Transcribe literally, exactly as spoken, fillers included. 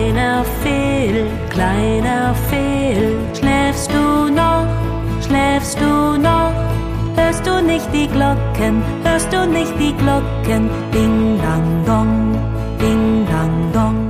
Kleiner Phil, kleiner Phil, schläfst du noch, schläfst du noch? Hörst du nicht die Glocken, hörst du nicht die Glocken? Ding, dang, dong, ding, dang, dong.